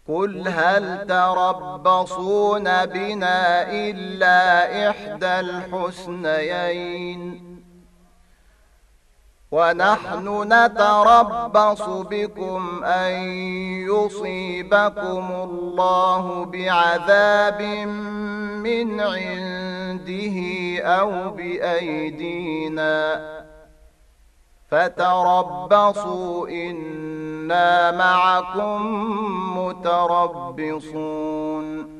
قل هل تربصون بنا إلا إحدى الحسنيين ونحن نتربص بكم أن يصيبكم الله بعذاب من عنده أو بأيدينا فتربصوا إنا معكم متربصون